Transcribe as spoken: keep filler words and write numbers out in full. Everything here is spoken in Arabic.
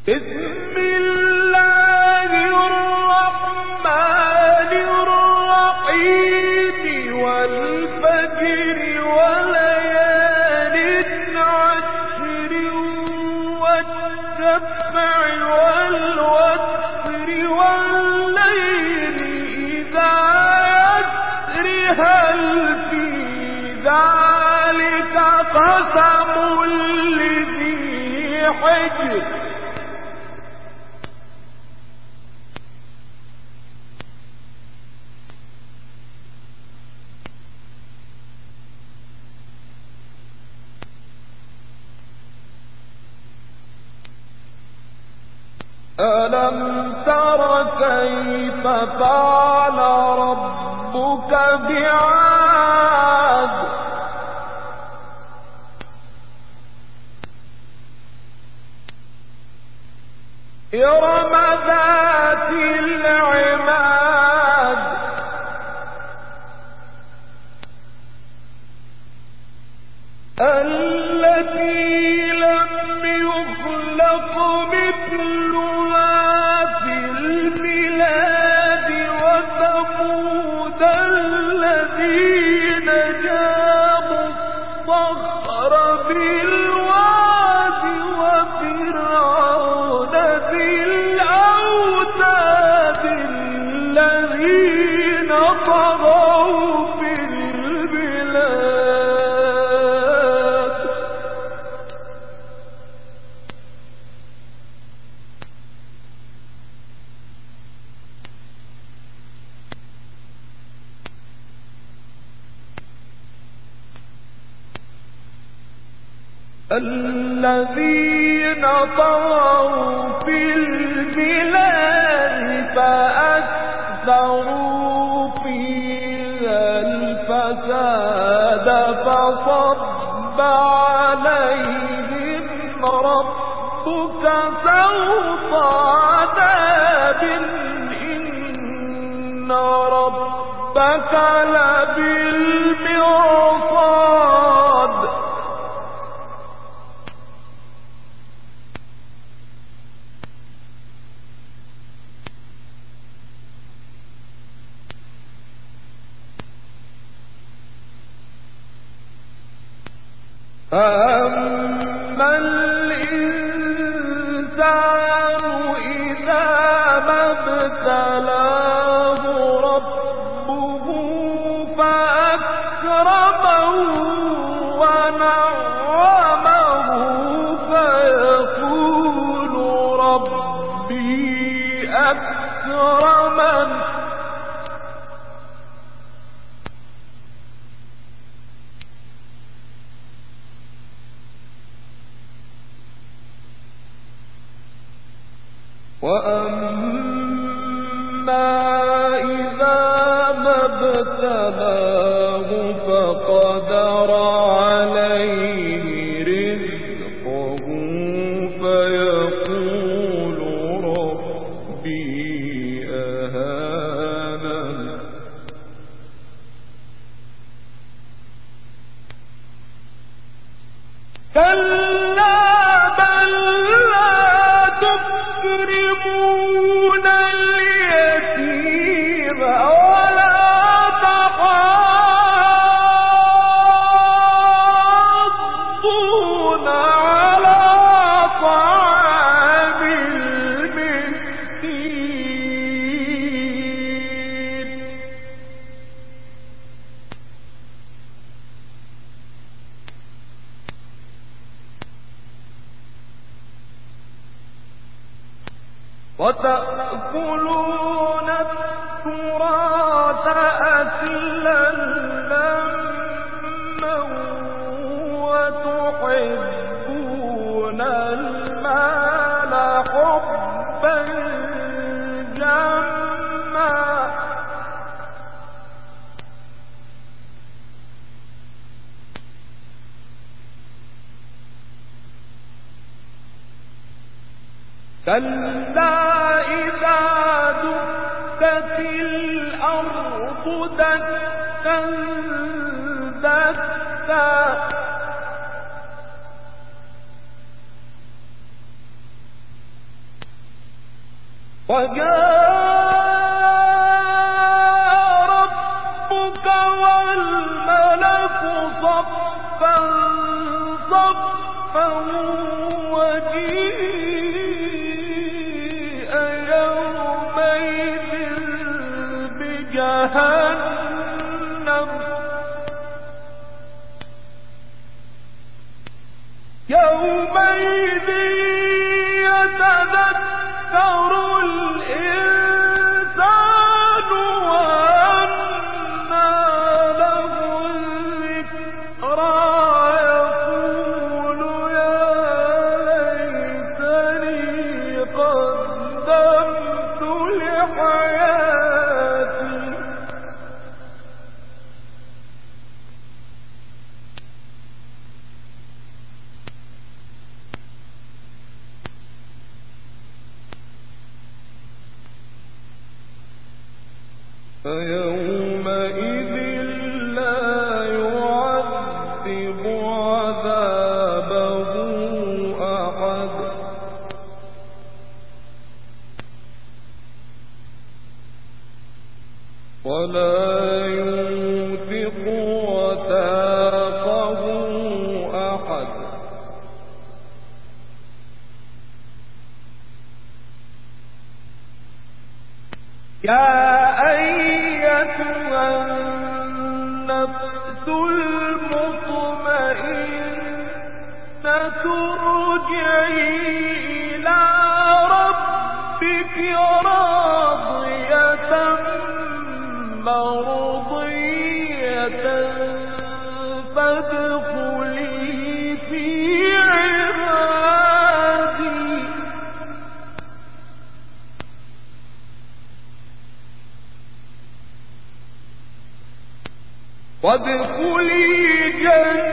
بسم الله الرحمن الرحيم والفجر وليال عشر والشفع والوتر والليل إذا يسر هل في ذلك قسم لذي حجر ألم تر كيف فعل ربك بعاد إرم ذات العماد التي لم يخلق مثلها في البلاد وثمود الذين جابوا الصخر بالواد وفرعون ذي الأوتاد الذين طغوا في البلاد الذين طغوا في البلاد فأكثروا فيها الفساد فصب عليهم ربك سوط عذاب إن ربك لبالمرصاد فأما الإنسان إذا ما ابتلاه ربه فأكرمه ونعمه فيقول ربي أكرمن وأما إذا ما ابتلاه فقدر عليه رزقه فيقول ربي أهانن كلا بل تكرمون اليتيم ولا تحاضون على طعام المسكين وتأكلون التراث أكلا لما وتحبون المال حبا جما كلا إذا دكت الأرض دكا دكا وجاء ربك والملك صفا صفا وجيء يومئذ بجهنم يومئذ يتذكر الإنسان وأنى له الذكرى يقول يا ليتني قدمت لحياتي فيومئذ لا يعذب عذابه أحد ولا يوثق وثاقه أحد يا أيتها النفس المطمئنة ارجعي إلى ربك راضية مرضية فادخلي في عبادي وادخلي جنتي